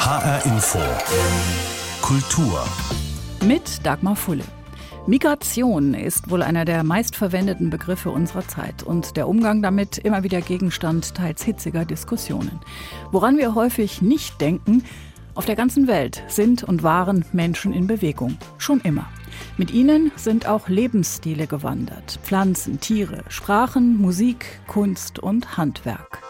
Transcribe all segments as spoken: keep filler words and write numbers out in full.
H R Info Kultur mit Dagmar Fulle. Migration ist wohl einer der meistverwendeten Begriffe unserer Zeit und der Umgang damit immer wieder Gegenstand teils hitziger Diskussionen. Woran wir häufig nicht denken: Auf der ganzen Welt sind und waren Menschen in Bewegung, schon immer. Mit ihnen sind auch Lebensstile gewandert, Pflanzen, Tiere, Sprachen, Musik, Kunst und Handwerk.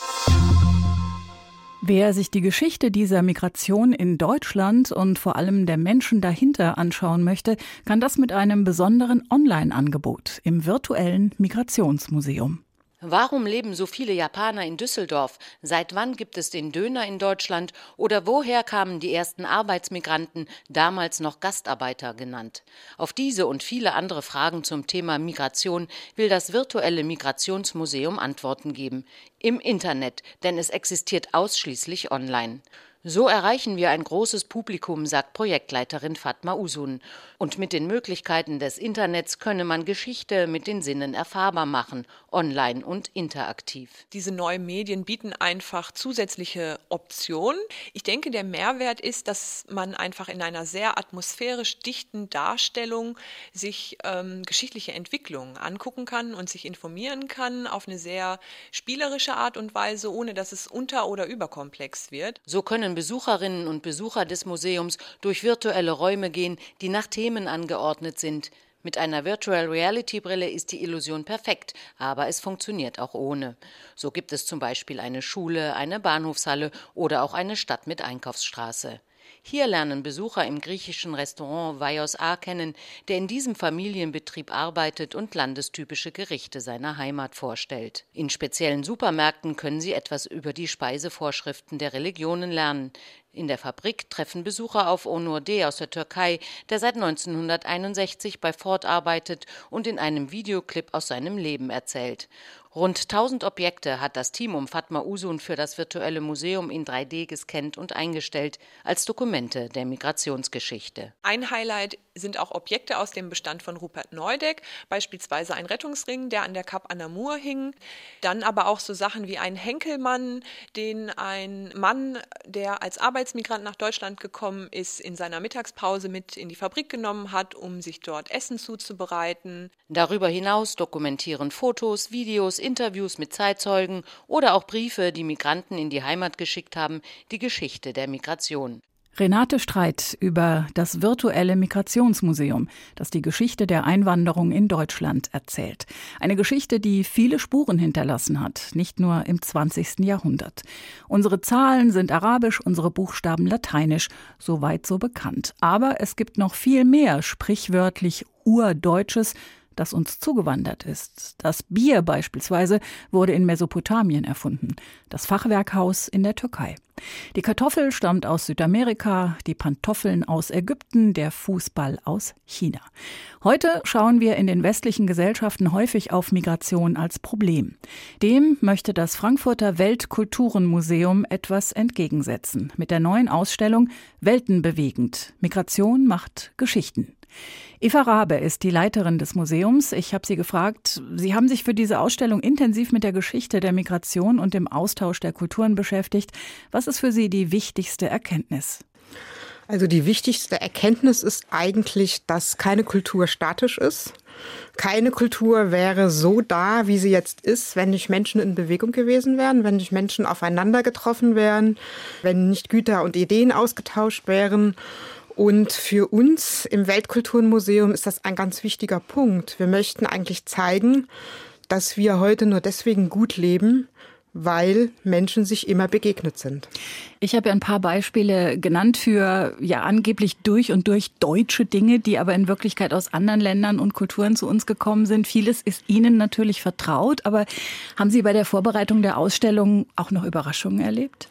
Wer sich die Geschichte dieser Migration in Deutschland und vor allem der Menschen dahinter anschauen möchte, kann das mit einem besonderen Online-Angebot im virtuellen Migrationsmuseum. Warum leben so viele Japaner in Düsseldorf? Seit wann gibt es den Döner in Deutschland? Oder woher kamen die ersten Arbeitsmigranten, damals noch Gastarbeiter genannt? Auf diese und viele andere Fragen zum Thema Migration will das virtuelle Migrationsmuseum Antworten geben. Im Internet, denn es existiert ausschließlich online. So erreichen wir ein großes Publikum, sagt Projektleiterin Fatma Usun. Und mit den Möglichkeiten des Internets könne man Geschichte mit den Sinnen erfahrbar machen, online und interaktiv. Diese neuen Medien bieten einfach zusätzliche Optionen. Ich denke, der Mehrwert ist, dass man einfach in einer sehr atmosphärisch dichten Darstellung sich ähm, geschichtliche Entwicklungen angucken kann und sich informieren kann auf eine sehr spielerische Art und Weise, ohne dass es unter- oder überkomplex wird. So können Besucherinnen und Besucher des Museums durch virtuelle Räume gehen, die nach Themen angeordnet sind. Mit einer Virtual Reality Brille ist die Illusion perfekt, aber es funktioniert auch ohne. So gibt es zum Beispiel eine Schule, eine Bahnhofshalle oder auch eine Stadt mit Einkaufsstraße. Hier lernen Besucher im griechischen Restaurant Vaios A kennen, der in diesem Familienbetrieb arbeitet und landestypische Gerichte seiner Heimat vorstellt. In speziellen Supermärkten können sie etwas über die Speisevorschriften der Religionen lernen. In der Fabrik treffen Besucher auf Onur D. aus der Türkei, der seit neunzehnhunderteinundsechzig bei Ford arbeitet und in einem Videoclip aus seinem Leben erzählt. Rund tausend Objekte hat das Team um Fatma Usun für das virtuelle Museum in drei D gescannt und eingestellt, als Dokumente der Migrationsgeschichte. Ein Highlight sind auch Objekte aus dem Bestand von Rupert Neudeck, beispielsweise ein Rettungsring, der an der Kap Anamur hing. Dann aber auch so Sachen wie ein Henkelmann, den ein Mann, der als Arbeitsmigrant nach Deutschland gekommen ist, in seiner Mittagspause mit in die Fabrik genommen hat, um sich dort Essen zuzubereiten. Darüber hinaus dokumentieren Fotos, Videos, Interviews mit Zeitzeugen oder auch Briefe, die Migranten in die Heimat geschickt haben, die Geschichte der Migration. Renate Streit über das virtuelle Migrationsmuseum, das die Geschichte der Einwanderung in Deutschland erzählt. Eine Geschichte, die viele Spuren hinterlassen hat, nicht nur im zwanzigsten Jahrhundert. Unsere Zahlen sind arabisch, unsere Buchstaben lateinisch, soweit so bekannt. Aber es gibt noch viel mehr sprichwörtlich Urdeutsches, das uns zugewandert ist. Das Bier beispielsweise wurde in Mesopotamien erfunden, das Fachwerkhaus in der Türkei. Die Kartoffel stammt aus Südamerika, die Pantoffeln aus Ägypten, der Fußball aus China. Heute schauen wir in den westlichen Gesellschaften häufig auf Migration als Problem. Dem möchte das Frankfurter Weltkulturenmuseum etwas entgegensetzen. Mit der neuen Ausstellung Weltenbewegend. Migration macht Geschichten. Eva Rabe ist die Leiterin des Museums. Ich habe sie gefragt, Sie haben sich für diese Ausstellung intensiv mit der Geschichte der Migration und dem Austausch der Kulturen beschäftigt. Was ist für Sie die wichtigste Erkenntnis? Also die wichtigste Erkenntnis ist eigentlich, dass keine Kultur statisch ist. Keine Kultur wäre so da, wie sie jetzt ist, wenn nicht Menschen in Bewegung gewesen wären, wenn nicht Menschen aufeinander getroffen wären, wenn nicht Güter und Ideen ausgetauscht wären. Und für uns im Weltkulturmuseum ist das ein ganz wichtiger Punkt. Wir möchten eigentlich zeigen, dass wir heute nur deswegen gut leben, weil Menschen sich immer begegnet sind. Ich habe ja ein paar Beispiele genannt für ja angeblich durch und durch deutsche Dinge, die aber in Wirklichkeit aus anderen Ländern und Kulturen zu uns gekommen sind. Vieles ist Ihnen natürlich vertraut, aber haben Sie bei der Vorbereitung der Ausstellung auch noch Überraschungen erlebt?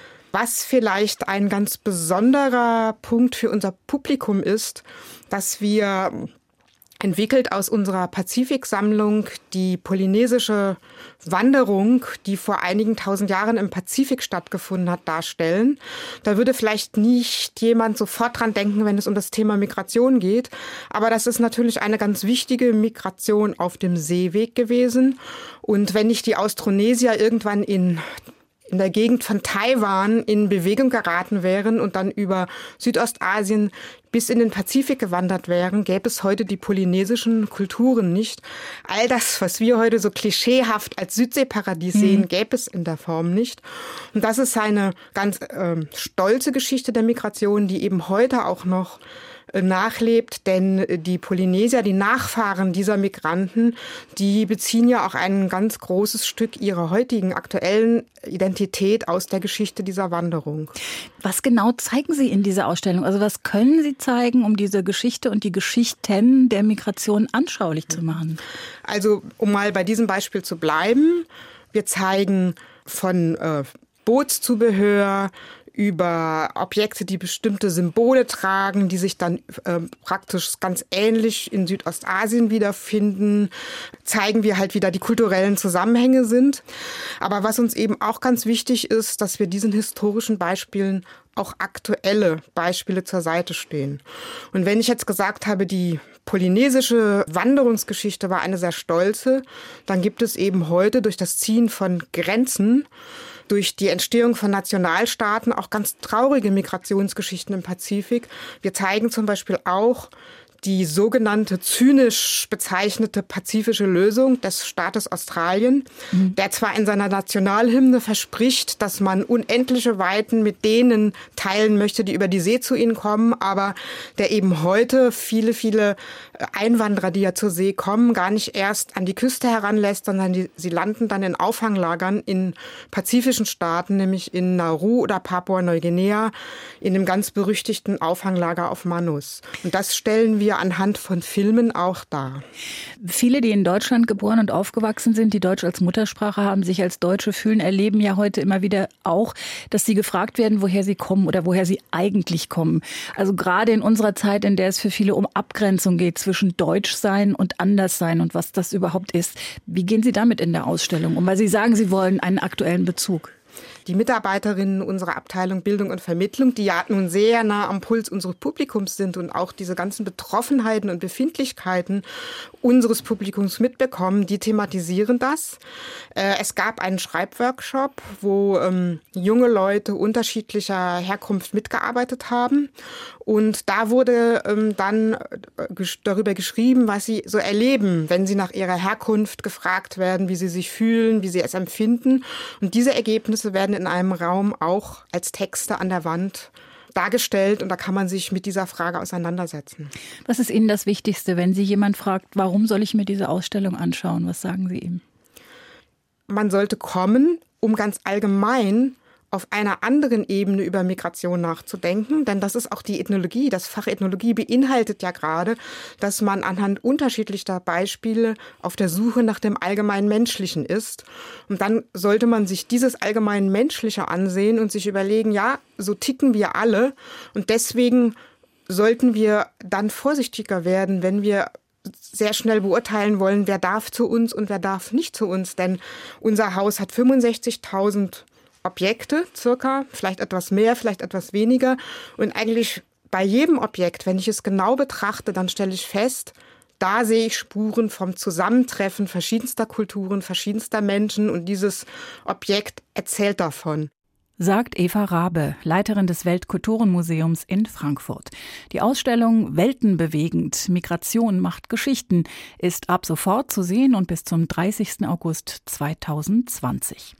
Was vielleicht ein ganz besonderer Punkt für unser Publikum ist, dass wir entwickelt aus unserer Pazifiksammlung die polynesische Wanderung, die vor einigen tausend Jahren im Pazifik stattgefunden hat, darstellen. Da würde vielleicht nicht jemand sofort dran denken, wenn es um das Thema Migration geht. Aber das ist natürlich eine ganz wichtige Migration auf dem Seeweg gewesen. Und wenn nicht die Austronesier irgendwann in in der Gegend von Taiwan in Bewegung geraten wären und dann über Südostasien bis in den Pazifik gewandert wären, gäbe es heute die polynesischen Kulturen nicht. All das, was wir heute so klischeehaft als Südseeparadies mhm. sehen, gäbe es in der Form nicht. Und das ist eine ganz äh, stolze Geschichte der Migration, die eben heute auch noch nachlebt, denn die Polynesier, die Nachfahren dieser Migranten, die beziehen ja auch ein ganz großes Stück ihrer heutigen aktuellen Identität aus der Geschichte dieser Wanderung. Was genau zeigen Sie in dieser Ausstellung? Also was können Sie zeigen, um diese Geschichte und die Geschichten der Migration anschaulich zu machen? Also um mal bei diesem Beispiel zu bleiben, wir zeigen von äh, Bootszubehör über Objekte, die bestimmte Symbole tragen, die sich dann äh, praktisch ganz ähnlich in Südostasien wiederfinden, zeigen wir halt, wie da die kulturellen Zusammenhänge sind. Aber was uns eben auch ganz wichtig ist, dass wir diesen historischen Beispielen auch aktuelle Beispiele zur Seite stehen. Und wenn ich jetzt gesagt habe, die polynesische Wanderungsgeschichte war eine sehr stolze, dann gibt es eben heute durch das Ziehen von Grenzen, durch die Entstehung von Nationalstaaten auch ganz traurige Migrationsgeschichten im Pazifik. Wir zeigen zum Beispiel auch die sogenannte zynisch bezeichnete pazifische Lösung des Staates Australien, mhm. der zwar in seiner Nationalhymne verspricht, dass man unendliche Weiten mit denen teilen möchte, die über die See zu ihnen kommen, aber der eben heute viele, viele Einwanderer, die ja zur See kommen, gar nicht erst an die Küste heranlässt, sondern die, sie landen dann in Auffanglagern in pazifischen Staaten, nämlich in Nauru oder Papua-Neuguinea, in dem ganz berüchtigten Auffanglager auf Manus. Und das stellen wir anhand von Filmen auch dar. Viele, die in Deutschland geboren und aufgewachsen sind, die Deutsch als Muttersprache haben, sich als Deutsche fühlen, erleben ja heute immer wieder auch, dass sie gefragt werden, woher sie kommen oder woher sie eigentlich kommen. Also gerade in unserer Zeit, in der es für viele um Abgrenzung geht zwischen Deutschsein und Anderssein und was das überhaupt ist. Wie gehen Sie damit in der Ausstellung um? Weil Sie sagen, Sie wollen einen aktuellen Bezug. Die Mitarbeiterinnen unserer Abteilung Bildung und Vermittlung, die ja nun sehr nah am Puls unseres Publikums sind und auch diese ganzen Betroffenheiten und Befindlichkeiten unseres Publikums mitbekommen, die thematisieren das. Es gab einen Schreibworkshop, wo ähm, junge Leute unterschiedlicher Herkunft mitgearbeitet haben. Und da wurde ähm, dann gesch- darüber geschrieben, was sie so erleben, wenn sie nach ihrer Herkunft gefragt werden, wie sie sich fühlen, wie sie es empfinden. Und diese Ergebnisse werden in einem Raum auch als Texte an der Wand dargestellt. Und da kann man sich mit dieser Frage auseinandersetzen. Was ist Ihnen das Wichtigste, wenn Sie jemand fragt, warum soll ich mir diese Ausstellung anschauen? Was sagen Sie ihm? Man sollte kommen, um ganz allgemein auf einer anderen Ebene über Migration nachzudenken, denn das ist auch die Ethnologie. Das Fach Ethnologie beinhaltet ja gerade, dass man anhand unterschiedlicher Beispiele auf der Suche nach dem allgemein Menschlichen ist. Und dann sollte man sich dieses allgemein Menschliche ansehen und sich überlegen, ja, so ticken wir alle. Und deswegen sollten wir dann vorsichtiger werden, wenn wir sehr schnell beurteilen wollen, wer darf zu uns und wer darf nicht zu uns. Denn unser Haus hat fünfundsechzigtausend Objekte, circa, vielleicht etwas mehr, vielleicht etwas weniger. Und eigentlich bei jedem Objekt, wenn ich es genau betrachte, dann stelle ich fest, da sehe ich Spuren vom Zusammentreffen verschiedenster Kulturen, verschiedenster Menschen und dieses Objekt erzählt davon. Sagt Eva Rabe, Leiterin des Weltkulturenmuseums in Frankfurt. Die Ausstellung Weltenbewegend, Migration macht Geschichten ist ab sofort zu sehen und bis zum dreißigsten August zweitausendzwanzig.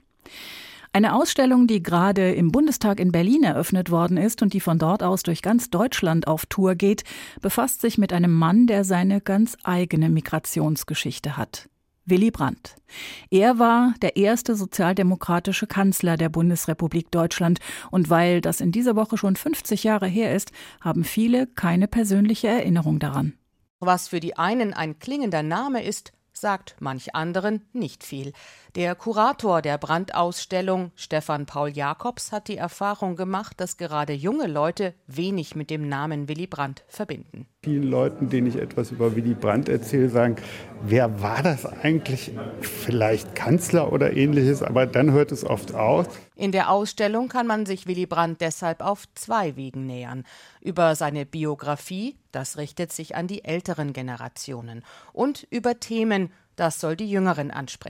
Eine Ausstellung, die gerade im Bundestag in Berlin eröffnet worden ist und die von dort aus durch ganz Deutschland auf Tour geht, befasst sich mit einem Mann, der seine ganz eigene Migrationsgeschichte hat. Willy Brandt. Er war der erste sozialdemokratische Kanzler der Bundesrepublik Deutschland. Und weil das in dieser Woche schon fünfzig Jahre her ist, haben viele keine persönliche Erinnerung daran. Was für die einen ein klingender Name ist, sagt manch anderen nicht viel. Der Kurator der Brandt-Ausstellung, Stefan Paul Jacobs, hat die Erfahrung gemacht, dass gerade junge Leute wenig mit dem Namen Willy Brandt verbinden. Vielen Leuten, denen ich etwas über Willy Brandt erzähle, sagen, wer war das eigentlich? Vielleicht Kanzler oder Ähnliches, aber dann hört es oft auf. In der Ausstellung kann man sich Willy Brandt deshalb auf zwei Wegen nähern. Über seine Biografie, das richtet sich an die älteren Generationen, und über Themen, das soll die Jüngeren ansprechen.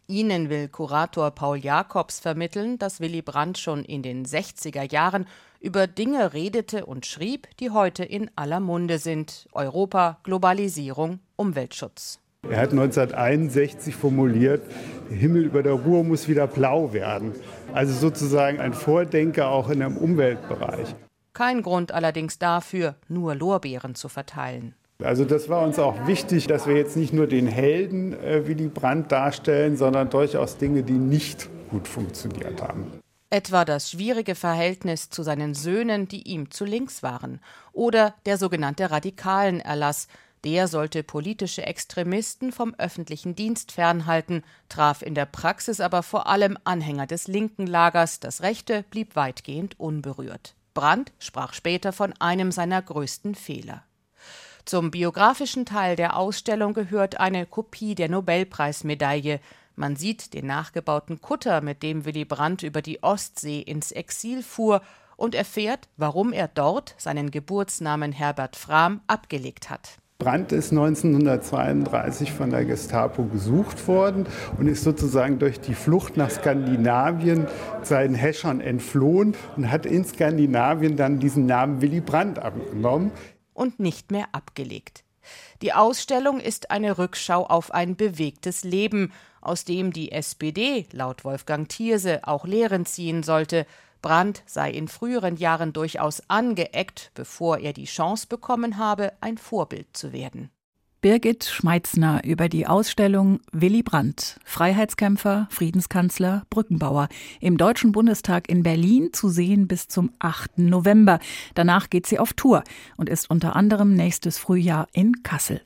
Ihnen will Kurator Paul Jacobs vermitteln, dass Willy Brandt schon in den sechziger Jahren über Dinge redete und schrieb, die heute in aller Munde sind: Europa, Globalisierung, Umweltschutz. Er hat neunzehnhunderteinundsechzig formuliert, der Himmel über der Ruhr muss wieder blau werden. Also sozusagen ein Vordenker auch in dem Umweltbereich. Kein Grund allerdings dafür, nur Lorbeeren zu verteilen. Also das war uns auch wichtig, dass wir jetzt nicht nur den Helden äh, Willy Brandt darstellen, sondern durchaus Dinge, die nicht gut funktioniert haben. Etwa das schwierige Verhältnis zu seinen Söhnen, die ihm zu links waren. Oder der sogenannte Radikalenerlass. Der sollte politische Extremisten vom öffentlichen Dienst fernhalten, traf in der Praxis aber vor allem Anhänger des linken Lagers. Das Rechte blieb weitgehend unberührt. Brandt sprach später von einem seiner größten Fehler. Zum biografischen Teil der Ausstellung gehört eine Kopie der Nobelpreismedaille. Man sieht den nachgebauten Kutter, mit dem Willy Brandt über die Ostsee ins Exil fuhr, und erfährt, warum er dort seinen Geburtsnamen Herbert Frahm abgelegt hat. Brandt ist neunzehnhundertzweiunddreißig von der Gestapo gesucht worden und ist sozusagen durch die Flucht nach Skandinavien seinen Häschern entflohen und hat in Skandinavien dann diesen Namen Willy Brandt angenommen. Und nicht mehr abgelegt. Die Ausstellung ist eine Rückschau auf ein bewegtes Leben, aus dem die S P D laut Wolfgang Thierse auch Lehren ziehen sollte. Brandt sei in früheren Jahren durchaus angeeckt, bevor er die Chance bekommen habe, ein Vorbild zu werden. Birgit Schmeitzner über die Ausstellung Willy Brandt, Freiheitskämpfer, Friedenskanzler, Brückenbauer, im Deutschen Bundestag in Berlin zu sehen bis zum achten November. Danach geht sie auf Tour und ist unter anderem nächstes Frühjahr in Kassel.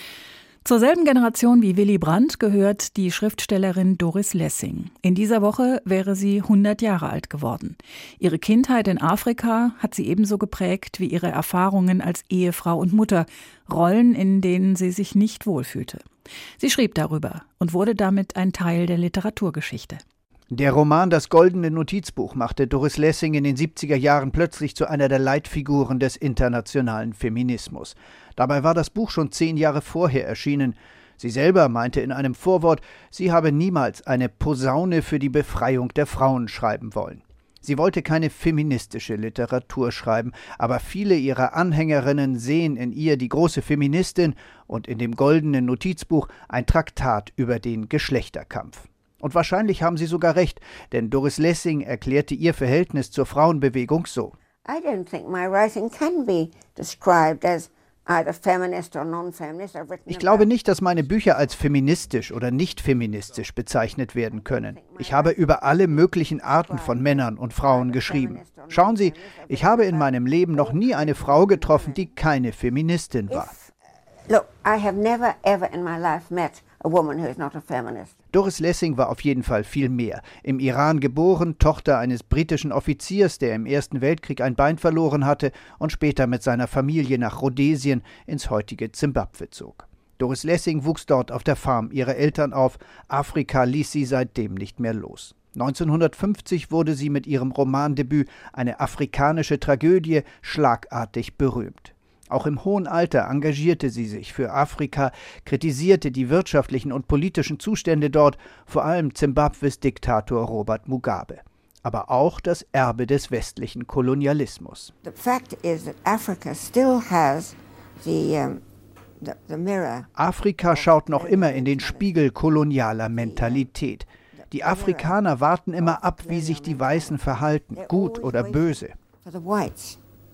Zur selben Generation wie Willy Brandt gehört die Schriftstellerin Doris Lessing. In dieser Woche wäre sie hundert Jahre alt geworden. Ihre Kindheit in Afrika hat sie ebenso geprägt wie ihre Erfahrungen als Ehefrau und Mutter, Rollen, in denen sie sich nicht wohlfühlte. Sie schrieb darüber und wurde damit ein Teil der Literaturgeschichte. Der Roman Das goldene Notizbuch machte Doris Lessing in den siebziger Jahren plötzlich zu einer der Leitfiguren des internationalen Feminismus. Dabei war das Buch schon zehn Jahre vorher erschienen. Sie selber meinte in einem Vorwort, sie habe niemals eine Posaune für die Befreiung der Frauen schreiben wollen. Sie wollte keine feministische Literatur schreiben, aber viele ihrer Anhängerinnen sehen in ihr die große Feministin und in dem goldenen Notizbuch ein Traktat über den Geschlechterkampf. Und wahrscheinlich haben sie sogar recht, denn Doris Lessing erklärte ihr Verhältnis zur Frauenbewegung so. I don't think my writing can be described as either feminist or non-feminist. I've written Ich glaube nicht, dass meine Bücher als feministisch oder nicht feministisch bezeichnet werden können. Ich habe über alle möglichen Arten von Männern und Frauen geschrieben. Schauen Sie, ich habe in meinem Leben noch nie eine Frau getroffen, die keine Feministin war. Look, I have never ever in my life met a woman who is not a feminist. Doris Lessing war auf jeden Fall viel mehr. Im Iran geboren, Tochter eines britischen Offiziers, der im Ersten Weltkrieg ein Bein verloren hatte und später mit seiner Familie nach Rhodesien ins heutige Zimbabwe zog. Doris Lessing wuchs dort auf der Farm ihrer Eltern auf. Afrika ließ sie seitdem nicht mehr los. neunzehnhundertfünfzig wurde sie mit ihrem Romandebüt Eine afrikanische Tragödie schlagartig berühmt. Auch im hohen Alter engagierte sie sich für Afrika, kritisierte die wirtschaftlichen und politischen Zustände dort, vor allem Zimbabwes Diktator Robert Mugabe, aber auch das Erbe des westlichen Kolonialismus. The fact is that Africa still has the, um, the, the mirror. Afrika schaut noch immer in den Spiegel kolonialer Mentalität. Die Afrikaner warten immer ab, wie sich die Weißen verhalten, gut oder böse. For the whites.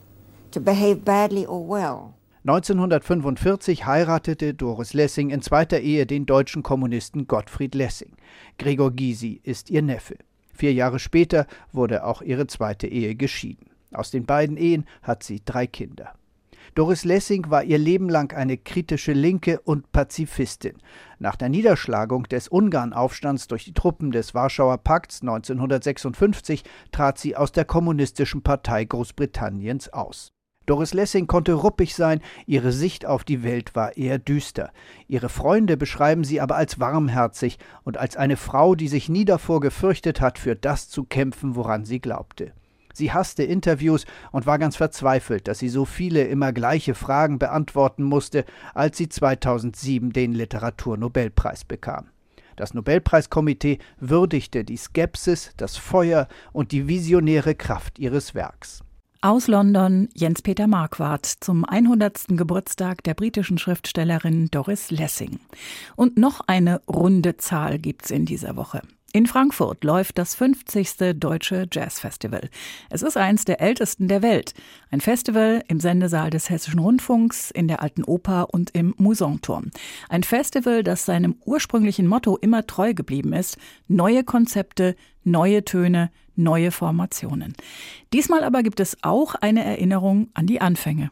To behave badly or well. neunzehnhundertfünfundvierzig heiratete Doris Lessing in zweiter Ehe den deutschen Kommunisten Gottfried Lessing. Gregor Gysi ist ihr Neffe. Vier Jahre später wurde auch ihre zweite Ehe geschieden. Aus den beiden Ehen hat sie drei Kinder. Doris Lessing war ihr Leben lang eine kritische Linke und Pazifistin. Nach der Niederschlagung des Ungarnaufstands durch die Truppen des Warschauer Pakts neunzehnhundertsechsundfünfzig trat sie aus der Kommunistischen Partei Großbritanniens aus. Doris Lessing konnte ruppig sein, ihre Sicht auf die Welt war eher düster. Ihre Freunde beschreiben sie aber als warmherzig und als eine Frau, die sich nie davor gefürchtet hat, für das zu kämpfen, woran sie glaubte. Sie hasste Interviews und war ganz verzweifelt, dass sie so viele immer gleiche Fragen beantworten musste, als sie zweitausendsieben den Literaturnobelpreis bekam. Das Nobelpreiskomitee würdigte die Skepsis, das Feuer und die visionäre Kraft ihres Werks. Aus London Jens-Peter Marquardt zum hundertsten Geburtstag der britischen Schriftstellerin Doris Lessing. Und noch eine runde Zahl gibt's in dieser Woche. In Frankfurt läuft das fünfzigste Deutsche Jazzfestival. Es ist eins der ältesten der Welt. Ein Festival im Sendesaal des Hessischen Rundfunks, in der Alten Oper und im Musanturm. Ein Festival, das seinem ursprünglichen Motto immer treu geblieben ist: neue Konzepte, neue Töne, neue Formationen. Diesmal aber gibt es auch eine Erinnerung an die Anfänge.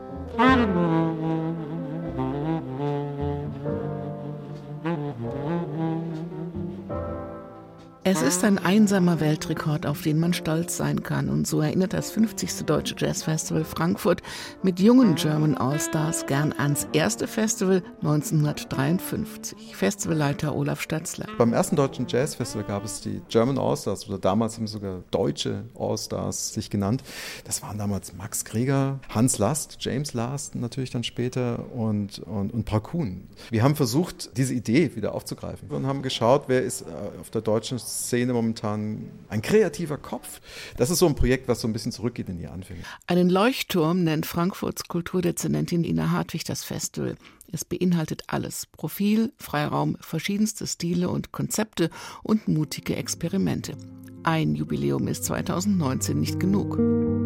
Es ist ein einsamer Weltrekord, auf den man stolz sein kann. Und so erinnert das fünfzigste Deutsche Jazzfestival Frankfurt mit jungen German Allstars gern ans erste Festival neunzehnhundertdreiundfünfzig. Festivalleiter Olaf Stötzler. Beim ersten Deutschen Jazzfestival gab es die German Allstars, oder damals haben sogar Deutsche Allstars sich genannt. Das waren damals Max Greger, Hans Last, James Last natürlich dann später und, und, und Brackun. Wir haben versucht, diese Idee wieder aufzugreifen und haben geschaut, wer ist auf der deutschen Szene momentan ein kreativer Kopf. Das ist so ein Projekt, was so ein bisschen zurückgeht in die Anfänge. Einen Leuchtturm nennt Frankfurts Kulturdezernentin Ina Hartwig das Festival. Es beinhaltet alles: Profil, Freiraum, verschiedenste Stile und Konzepte und mutige Experimente. Ein Jubiläum ist zweitausendneunzehn nicht genug.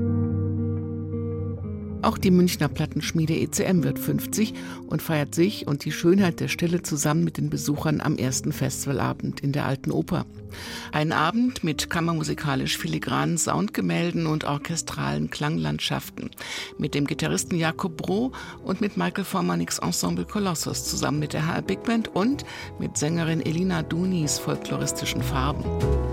Auch die Münchner Plattenschmiede E C M wird fünfzig und feiert sich und die Schönheit der Stille zusammen mit den Besuchern am ersten Festivalabend in der Alten Oper. Ein Abend mit kammermusikalisch filigranen Soundgemälden und orchestralen Klanglandschaften. Mit dem Gitarristen Jakob Broh und mit Michael Formanicks Ensemble Kolossos zusammen mit der H R Big Band und mit Sängerin Elina Dunis folkloristischen Farben.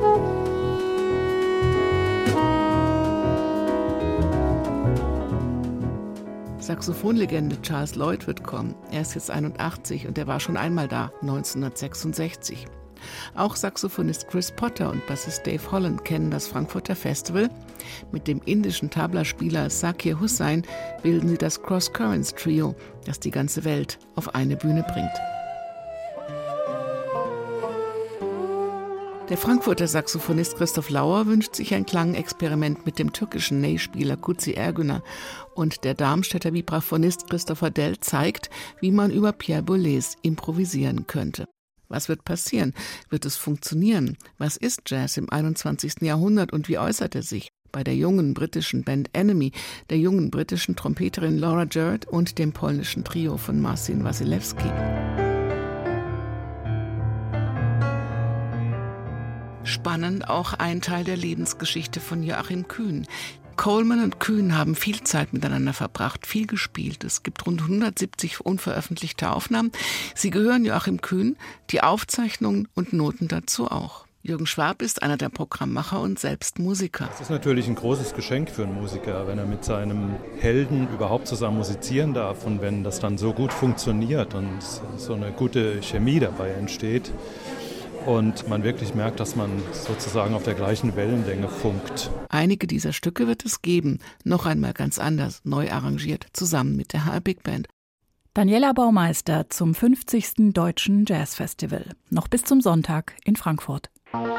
Saxophonlegende Charles Lloyd wird kommen. Er ist jetzt einundachtzig und er war schon einmal da, neunzehnhundertsechsundsechzig. Auch Saxophonist Chris Potter und Bassist Dave Holland kennen das Frankfurter Festival. Mit dem indischen Tabla-Spieler Zakir Hussain bilden sie das Cross Currents Trio, das die ganze Welt auf eine Bühne bringt. Der Frankfurter Saxophonist Christoph Lauer wünscht sich ein Klangexperiment mit dem türkischen Ney-Spieler Kutsi Ergüner. Und der Darmstädter Vibraphonist Christopher Dell zeigt, wie man über Pierre Boulez improvisieren könnte. Was wird passieren? Wird es funktionieren? Was ist Jazz im einundzwanzigsten Jahrhundert und wie äußert er sich? Bei der jungen britischen Band Enemy, der jungen britischen Trompeterin Laura Jarrett und dem polnischen Trio von Marcin Wasilewski. Spannend auch ein Teil der Lebensgeschichte von Joachim Kühn. Coleman und Kühn haben viel Zeit miteinander verbracht, viel gespielt. Es gibt rund hundertsiebzig unveröffentlichte Aufnahmen. Sie gehören Joachim Kühn, die Aufzeichnungen und Noten dazu auch. Jürgen Schwab ist einer der Programmmacher und selbst Musiker. Es ist natürlich ein großes Geschenk für einen Musiker, wenn er mit seinem Helden überhaupt zusammen musizieren darf und wenn das dann so gut funktioniert und so eine gute Chemie dabei entsteht. Und man wirklich merkt, dass man sozusagen auf der gleichen Wellenlänge funkt. Einige dieser Stücke wird es geben, noch einmal ganz anders, neu arrangiert, zusammen mit der H R Big Band. Daniela Baumeister zum fünfzigsten Deutschen Jazzfestival. Noch bis zum Sonntag in Frankfurt.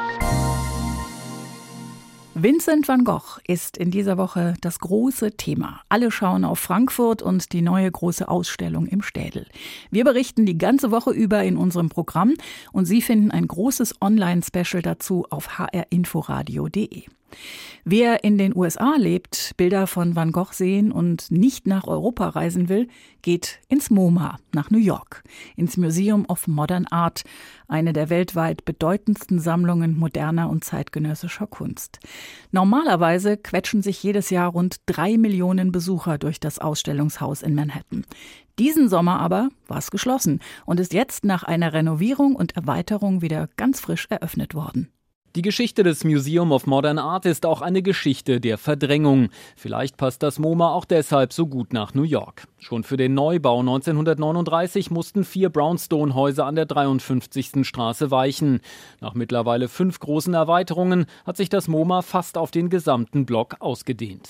Vincent van Gogh ist in dieser Woche das große Thema. Alle schauen auf Frankfurt und die neue große Ausstellung im Städel. Wir berichten die ganze Woche über in unserem Programm und Sie finden ein großes Online-Special dazu auf h r inforadio punkt d e. Wer in den U S A lebt, Bilder von Van Gogh sehen und nicht nach Europa reisen will, geht ins MoMA nach New York, ins Museum of Modern Art, eine der weltweit bedeutendsten Sammlungen moderner und zeitgenössischer Kunst. Normalerweise quetschen sich jedes Jahr rund drei Millionen Besucher durch das Ausstellungshaus in Manhattan. Diesen Sommer aber war es geschlossen und ist jetzt nach einer Renovierung und Erweiterung wieder ganz frisch eröffnet worden. Die Geschichte des Museum of Modern Art ist auch eine Geschichte der Verdrängung. Vielleicht passt das MoMA auch deshalb so gut nach New York. Schon für den Neubau neunzehnhundertneununddreißig mussten vier Brownstone-Häuser an der dreiundfünfzigsten Straße weichen. Nach mittlerweile fünf großen Erweiterungen hat sich das MoMA fast auf den gesamten Block ausgedehnt.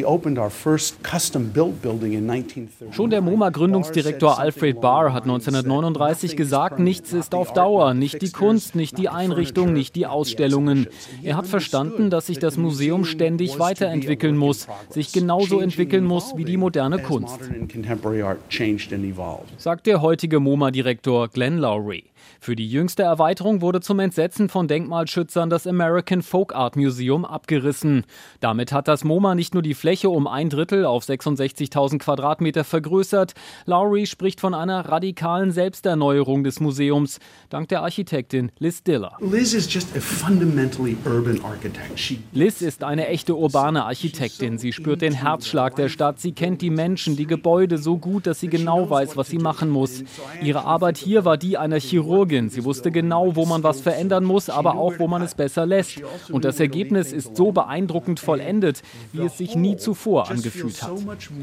Schon der MoMA-Gründungsdirektor Alfred Barr hat neunzehnhundertneununddreißig gesagt, nichts ist auf Dauer, nicht die Kunst, nicht die Einrichtung, nicht die Ausstellung. Er hat verstanden, dass sich das Museum ständig weiterentwickeln muss, sich genauso entwickeln muss wie die moderne Kunst, sagt der heutige MoMA-Direktor Glenn Lowry. Für die jüngste Erweiterung wurde zum Entsetzen von Denkmalschützern das American Folk Art Museum abgerissen. Damit hat das MoMA nicht nur die Fläche um ein Drittel auf sechsundsechzigtausend Quadratmeter vergrößert. Lowry spricht von einer radikalen Selbsterneuerung des Museums, dank der Architektin Liz Diller. Liz is just a fundamentally urban architect. She Liz ist eine echte urbane Architektin. Sie spürt den Herzschlag der Stadt. Sie kennt die Menschen, die Gebäude so gut, dass sie genau weiß, was sie machen muss. Ihre Arbeit hier war die einer Chirurgin. Sie wusste genau, wo man was verändern muss, aber auch, wo man es besser lässt. Und das Ergebnis ist so beeindruckend vollendet, wie es sich nie zuvor angefühlt hat.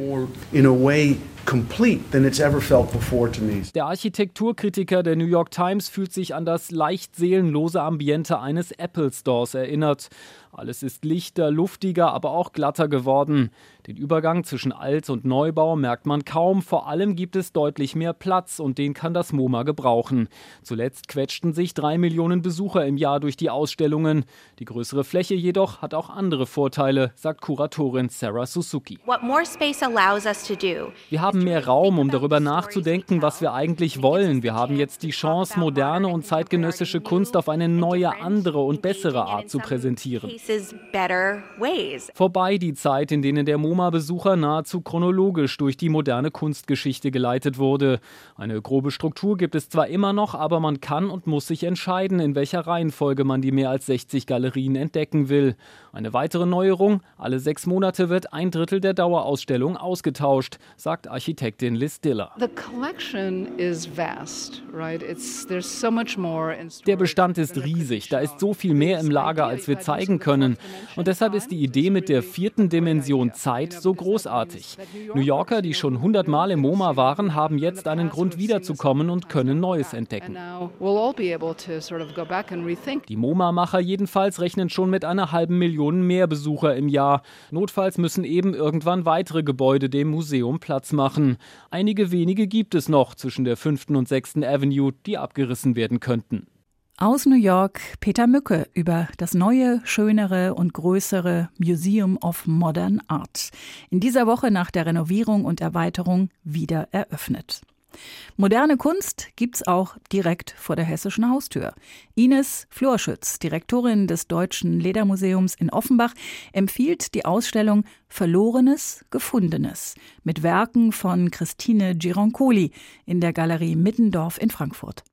Der Architekturkritiker der New York Times fühlt sich an das leicht seelenlose Ambiente eines Apple Stores erinnert. Alles ist lichter, luftiger, aber auch glatter geworden. Den Übergang zwischen Alt- und Neubau merkt man kaum. Vor allem gibt es deutlich mehr Platz und den kann das MoMA gebrauchen. Zuletzt quetschten sich drei Millionen Besucher im Jahr durch die Ausstellungen. Die größere Fläche jedoch hat auch andere Vorteile, sagt Kuratorin Sarah Suzuki. Wir haben mehr Raum, um darüber nachzudenken, was wir eigentlich wollen. Wir haben jetzt die Chance, moderne und zeitgenössische Kunst auf eine neue, andere und bessere Art zu präsentieren. Vorbei die Zeit, in denen der MoMA-Besucher nahezu chronologisch durch die moderne Kunstgeschichte geleitet wurde. Eine grobe Struktur gibt es zwar immer noch, aber man kann und muss sich entscheiden, in welcher Reihenfolge man die mehr als sechzig Galerien entdecken will. Eine weitere Neuerung: Alle sechs Monate wird ein Drittel der Dauerausstellung ausgetauscht, sagt Architektin Liz Diller. Der Bestand ist riesig, da ist so viel mehr im Lager, als wir zeigen können. Und deshalb ist die Idee mit der vierten Dimension Zeit so großartig. New Yorker, die schon hundertmal im MoMA waren, haben jetzt einen Grund wiederzukommen und können Neues entdecken. Die MoMA-Macher jedenfalls rechnen schon mit einer halben Million mehr Besucher im Jahr. Notfalls müssen eben irgendwann weitere Gebäude dem Museum Platz machen. Einige wenige gibt es noch zwischen der fünften und sechsten Avenue, die abgerissen werden könnten. Aus New York Peter Mücke über das neue, schönere und größere Museum of Modern Art. In dieser Woche nach der Renovierung und Erweiterung wieder eröffnet. Moderne Kunst gibt's auch direkt vor der hessischen Haustür. Ines Florschütz, Direktorin des Deutschen Ledermuseums in Offenbach, empfiehlt die Ausstellung Verlorenes, Gefundenes mit Werken von Christine Gironcoli in der Galerie Middendorf in Frankfurt.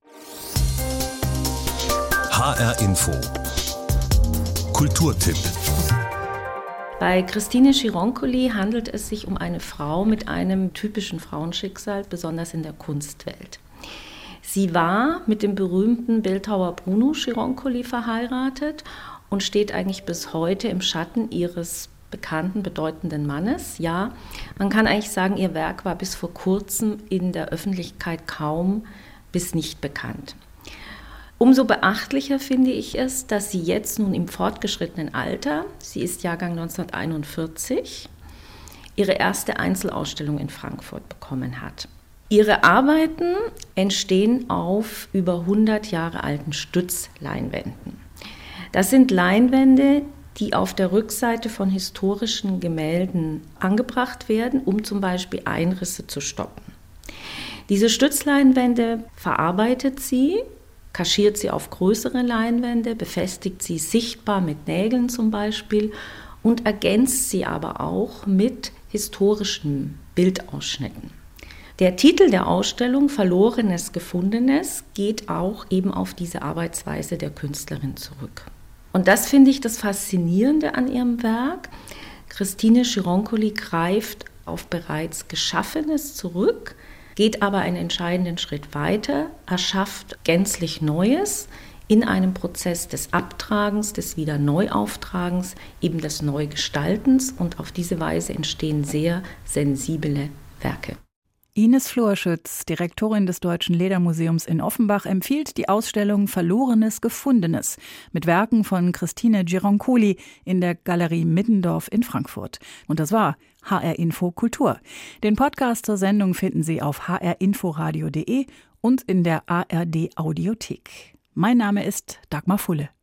H R Info Kulturtipp. Bei Christine Gironcoli handelt es sich um eine Frau mit einem typischen Frauenschicksal, besonders in der Kunstwelt. Sie war mit dem berühmten Bildhauer Bruno Gironcoli verheiratet und steht eigentlich bis heute im Schatten ihres bekannten, bedeutenden Mannes. Ja, man kann eigentlich sagen, ihr Werk war bis vor kurzem in der Öffentlichkeit kaum bis nicht bekannt. Umso beachtlicher finde ich es, dass sie jetzt nun im fortgeschrittenen Alter, sie ist Jahrgang neunzehnhunderteinundvierzig, ihre erste Einzelausstellung in Frankfurt bekommen hat. Ihre Arbeiten entstehen auf über hundert Jahre alten Stützleinwänden. Das sind Leinwände, die auf der Rückseite von historischen Gemälden angebracht werden, um zum Beispiel Einrisse zu stoppen. Diese Stützleinwände verarbeitet sie, kaschiert sie auf größere Leinwände, befestigt sie sichtbar mit Nägeln zum Beispiel und ergänzt sie aber auch mit historischen Bildausschnitten. Der Titel der Ausstellung, Verlorenes, Gefundenes, geht auch eben auf diese Arbeitsweise der Künstlerin zurück. Und das finde ich das Faszinierende an ihrem Werk. Christine Gironcoli greift auf bereits Geschaffenes zurück, geht aber einen entscheidenden Schritt weiter, erschafft gänzlich Neues in einem Prozess des Abtragens, des Wiederneuauftragens, eben des Neugestaltens, und auf diese Weise entstehen sehr sensible Werke. Ines Florschütz, Direktorin des Deutschen Ledermuseums in Offenbach, empfiehlt die Ausstellung Verlorenes Gefundenes mit Werken von Christine Gironcoli in der Galerie Middendorf in Frankfurt. Und das war H R Info Kultur. Den Podcast zur Sendung finden Sie auf h r inforadio punkt de und in der A R D Audiothek. Mein Name ist Dagmar Fulle.